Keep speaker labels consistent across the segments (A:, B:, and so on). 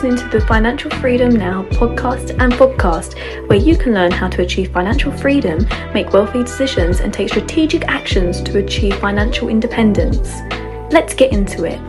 A: listening to the Financial Freedom Now podcast and podcast, where you can learn how to achieve financial freedom, make wealthy decisions, and take strategic actions to achieve financial independence. Let's get into it.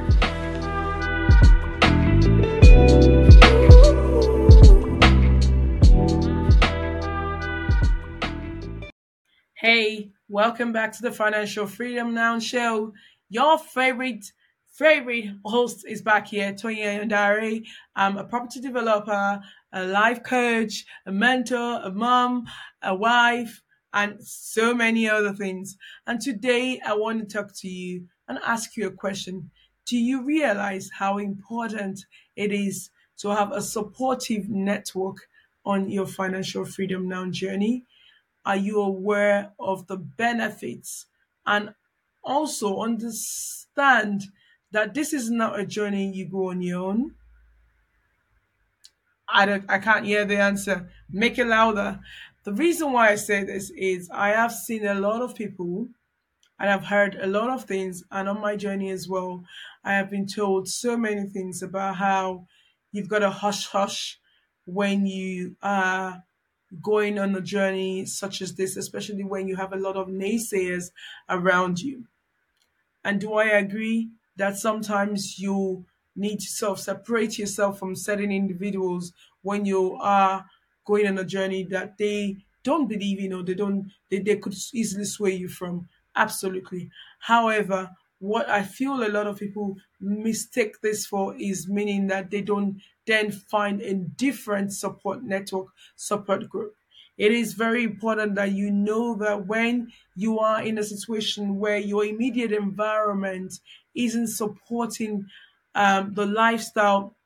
B: Hey, welcome back to the Financial Freedom Now show. Your favorite host is back here, Tonya Yandari. I'm a property developer, a life coach, a mentor, a mom, a wife, and so many other things. And today I want to talk to you and ask you a question. Do you realize how important it is to have a supportive network on your Financial Freedom Now journey? Are you aware of the benefits? And also understand that this is not a journey you go on your own. I can't hear the answer. Make it louder. The reason why I say this is I have seen a lot of people and I've heard a lot of things, and on my journey as well, I have been told so many things about how you've got to hush hush when you are going on a journey such as this, especially when you have a lot of naysayers around you. And do I agree that sometimes you need to sort of separate yourself from certain individuals when you are going on a journey that they don't believe in, or they could easily sway you from? Absolutely. However, what I feel a lot of people mistake this for is meaning that they don't then find a different support network, support group. It is very important that you know that when you are in a situation where your immediate environment isn't supporting the lifestyle,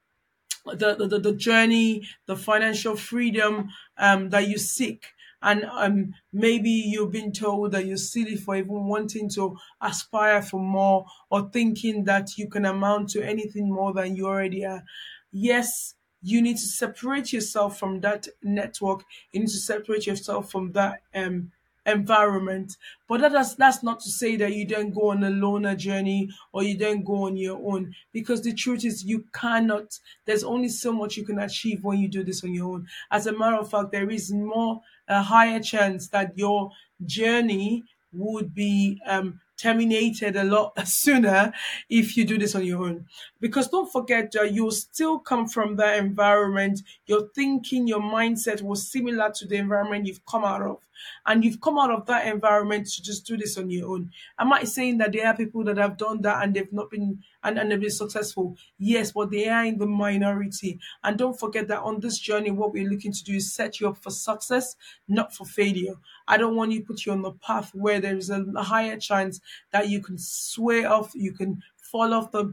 B: the journey, the financial freedom that you seek. And maybe you've been told that you're silly for even wanting to aspire for more, or thinking that you can amount to anything more than you already are. Yes, you need to separate yourself from that network. You need to separate yourself from that environment. But that's not to say that you don't go on a loner journey or you don't go on your own. Because the truth is, you cannot. There's only so much you can achieve when you do this on your own. As a matter of fact, there is a higher chance that your journey would be terminated a lot sooner if you do this on your own. Because don't forget that you'll still come from that environment. Your thinking, your mindset was similar to the environment you've come out of. And you've come out of that environment to just do this on your own. Am I saying that there are people that have done that and they've not been and they've been successful? Yes, but they are in the minority. And don't forget that on this journey, what we're looking to do is set you up for success, not for failure. I don't want you to put you on the path where there is a higher chance that you can sway off, you can fall off the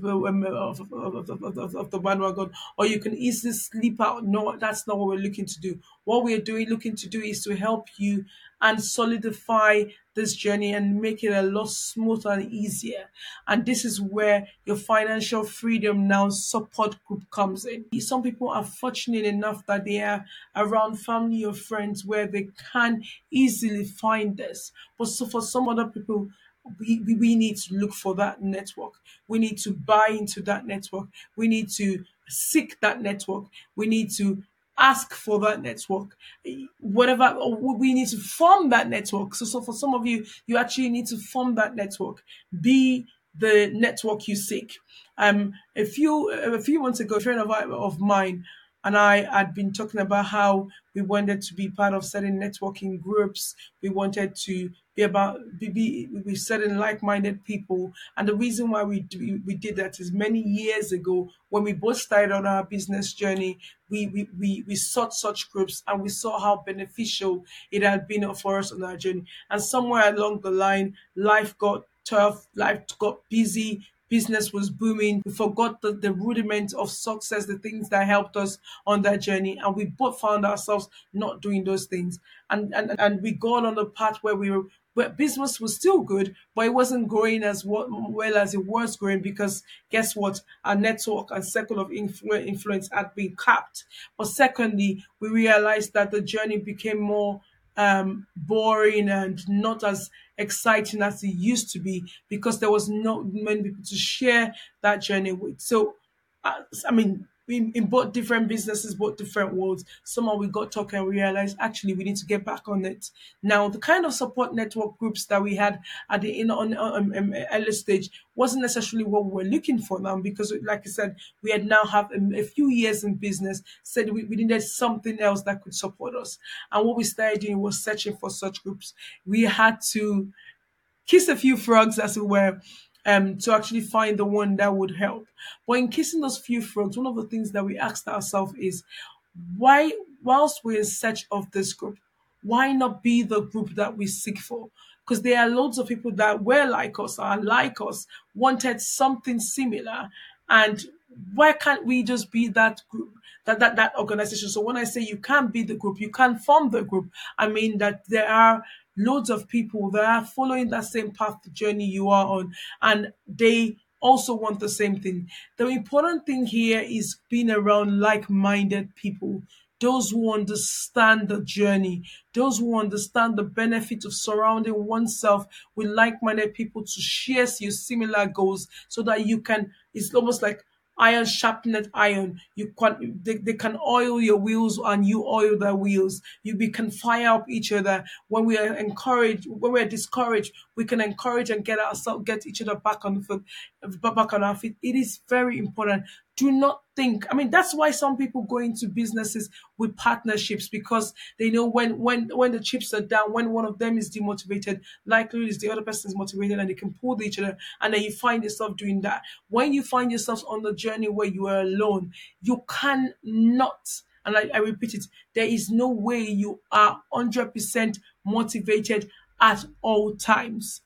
B: of the bandwagon, or you can easily sleep out. No, that's not what we're looking to do. What we're looking to do is to help you and solidify this journey and make it a lot smoother and easier. And this is where your Financial Freedom Now support group comes in. Some people are fortunate enough that they are around family or friends where they can easily find this. But so for some other people, we need to look for that network. We need to buy into that network. We need to seek that network. We need to ask for that network. Whatever, we need to form that network. So for some of you, you actually need to form that network. Be the network you seek. A few months ago, a friend of mine and I had been talking about how we wanted to be part of certain networking groups. We wanted to be with certain like-minded people. And the reason why we did that is many years ago, when we both started on our business journey, we sought such groups and we saw how beneficial it had been for us on our journey. And somewhere along the line, life got tough, life got busy, business was booming. We forgot the rudiments of success, the things that helped us on that journey. And we both found ourselves not doing those things. And we got on the path where business was still good, but it wasn't growing as well as it was growing, because guess what? Our network and circle of influence had been capped. But secondly, we realized that the journey became more boring and not as exciting as it used to be, because there was not many people to share that journey with. So, in both different businesses, both different worlds. Somehow we got talking and realized actually we need to get back on it. Now, the kind of support network groups that we had at the early stage wasn't necessarily what we were looking for now, because, like I said, we had now have a few years in business, said we needed something else that could support us. And what we started doing was searching for such groups. We had to kiss a few frogs, as it were, to actually find the one that would help. But in kissing those few frogs, one of the things that we asked ourselves is, why, whilst we're in search of this group, why not be the group that we seek for? Because there are loads of people that were like us, are like us, wanted something similar, and why can't we just be that group, that organization? So when I say you can't be the group, you can't form the group, I mean that there are loads of people that are following that same path journey you are on, and they also want the same thing. The important thing here is being around like-minded people, those who understand the journey, those who understand the benefit of surrounding oneself with like-minded people to share your similar goals, so that you can, it's almost like iron sharpened iron. You can, they can oil your wheels and you oil their wheels. We can fire up each other. When we are encouraged, when we are discouraged, we can encourage and get each other back on the foot, back on our feet. It is very important. Do not think. I mean, that's why some people go into businesses with partnerships, because they know when the chips are down, when one of them is demotivated, likely is the other person is motivated, and they can pull each other. And then you find yourself doing that. When you find yourself on the journey where you are alone, you cannot. And I repeat it, there is no way you are 100% motivated at all times.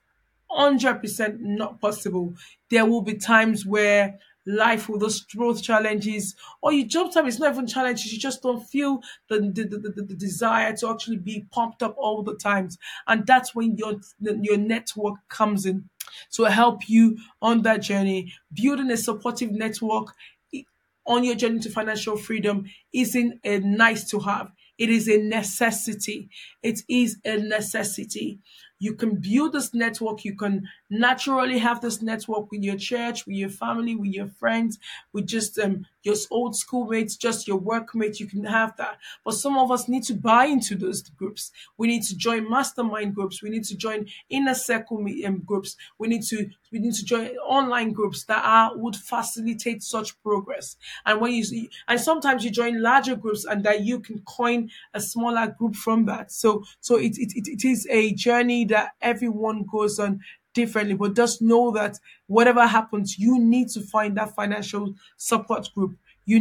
B: 100% not possible. There will be times where life will just throw challenges, or you sometimes it's not even challenges, you just don't feel the desire to actually be pumped up all the times. And that's when your network comes in to help you on that journey. Building a supportive network on your journey to financial freedom isn't a nice to have. It is a necessity. It is a necessity. You can build this network. You can naturally have this network with your church, with your family, with your friends, with just your old schoolmates, just your workmates. You can have that. But some of us need to buy into those groups. We need to join mastermind groups. We need to join inner circle groups. We need to join online groups that would facilitate such progress. And when you see, and sometimes you join larger groups, and that you can coin a smaller group from that. So it is a journey that everyone goes on differently. But just know that whatever happens, you need to find that financial support group.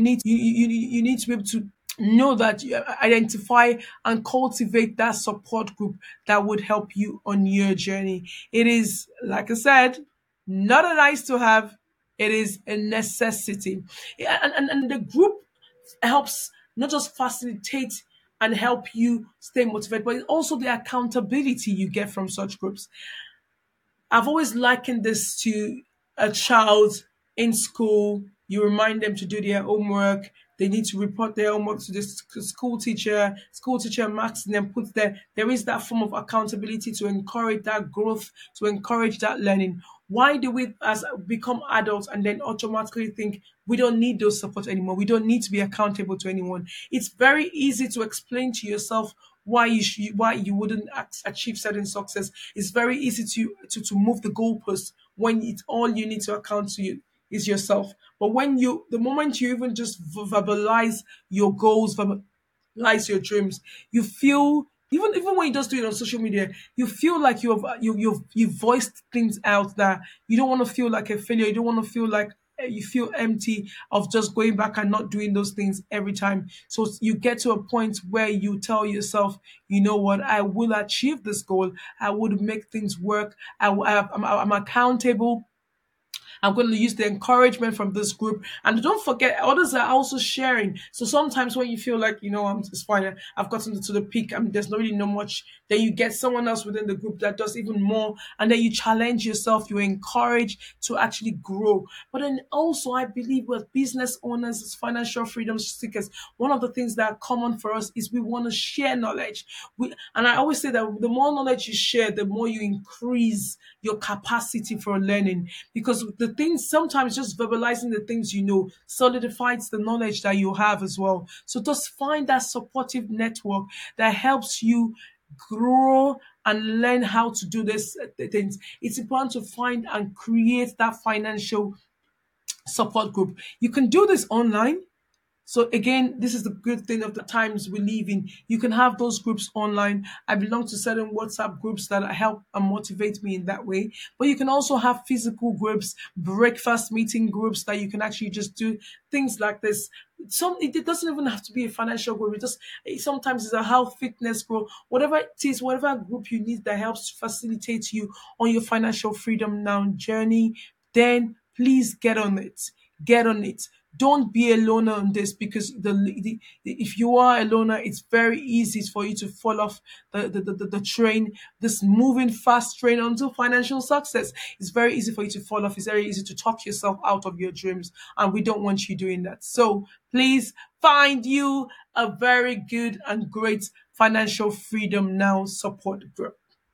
B: You need to be able to know that you identify and cultivate that support group that would help you on your journey. It is, like I said, not a nice to have, it is a necessity. Yeah, and the group helps not just facilitate and help you stay motivated, but also the accountability you get from such groups. I've always likened this to a child in school. You remind them to do their homework. They need to report their homework to the school teacher. School teacher marks them, puts there. There is that form of accountability to encourage that growth, to encourage that learning. Why do we, as become adults, and then automatically think we don't need those support anymore? We don't need to be accountable to anyone. It's very easy to explain to yourself why you wouldn't achieve certain success. It's very easy to move the goalposts when it's all you need to account to you is yourself. But the moment you even just verbalize your goals, verbalize your dreams, you feel, even when you just do it on social media, you feel like you've voiced things out, that you don't want to feel like a failure. You don't want to feel like you feel empty of just going back and not doing those things every time. So you get to a point where you tell yourself, you know what, I will achieve this goal. I would make things work. I'm accountable. I'm going to use the encouragement from this group. And don't forget, others are also sharing. So sometimes when you feel like, it's fine, I've gotten to the peak, there's not really no much, then you get someone else within the group that does even more. And then you challenge yourself, you encourage to actually grow. But then also, I believe with business owners, as financial freedom seekers, one of the things that are common for us is we want to share knowledge. And I always say that the more knowledge you share, the more you increase your capacity for learning. Because the the things, sometimes just verbalizing the things you know solidifies the knowledge that you have as well. So just find that supportive network that helps you grow and learn how to do this things. It's important to find and create that financial support group. You can do this online. So again, this is the good thing of the times we live in. You can have those groups online. I belong to certain WhatsApp groups that help and motivate me in that way. But you can also have physical groups, breakfast meeting groups that you can actually just do things like this. It doesn't even have to be a financial group. Sometimes it's a health fitness group, whatever it is, whatever group you need that helps facilitate you on your financial freedom now journey. Then please get on it. Get on it. Don't be a loner on this, because if you are a loner, it's very easy for you to fall off the train, this moving fast train onto financial success. It's very easy for you to fall off. It's very easy to talk yourself out of your dreams, and we don't want you doing that. So please find you a very good and great financial freedom now support group.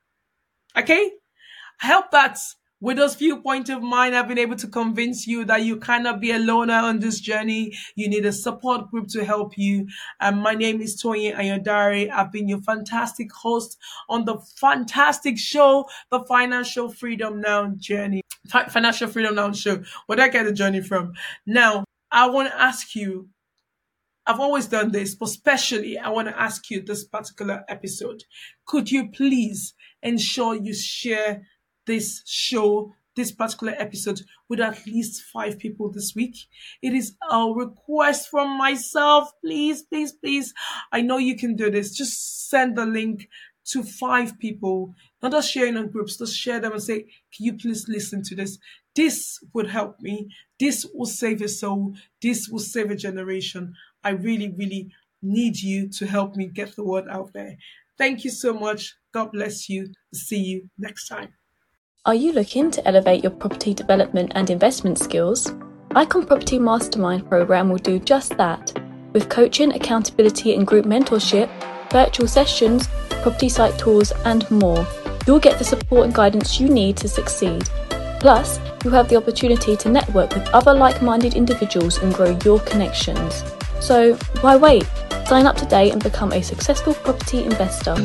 B: Okay? I hope that with those few points of mine, I've been able to convince you that you cannot be a loner on this journey. You need a support group to help you. My name is Toyin Ayodare. I've been your fantastic host on the fantastic show, The Financial Freedom Now Journey. Financial Freedom Now Show. Where did I get the journey from? Now, I want to ask you, I've always done this, but especially I want to ask you this particular episode. Could you please ensure you share this show, this particular episode, with at least 5 people this week? It is a request from myself. Please, please, please. I know you can do this. Just send the link to 5 people. Not just sharing on groups, just share them and say, can you please listen to this? This would help me. This will save a soul. This will save a generation. I really, really need you to help me get the word out there. Thank you so much. God bless you. See you next time.
A: Are you looking to elevate your property development and investment skills? Icon Property Mastermind program will do just that. With coaching, accountability and group mentorship, virtual sessions, property site tours and more, you'll get the support and guidance you need to succeed. Plus, you'll have the opportunity to network with other like-minded individuals and grow your connections. So, why wait? Sign up today and become a successful property investor.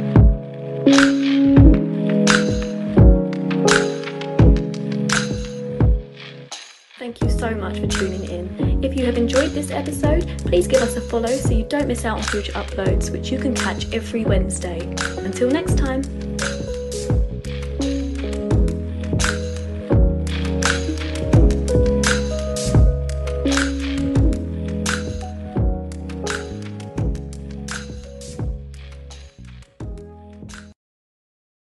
A: Thank you so much for tuning in. If you have enjoyed this episode, please give us a follow so you don't miss out on future uploads, which you can catch every Wednesday. Until next time.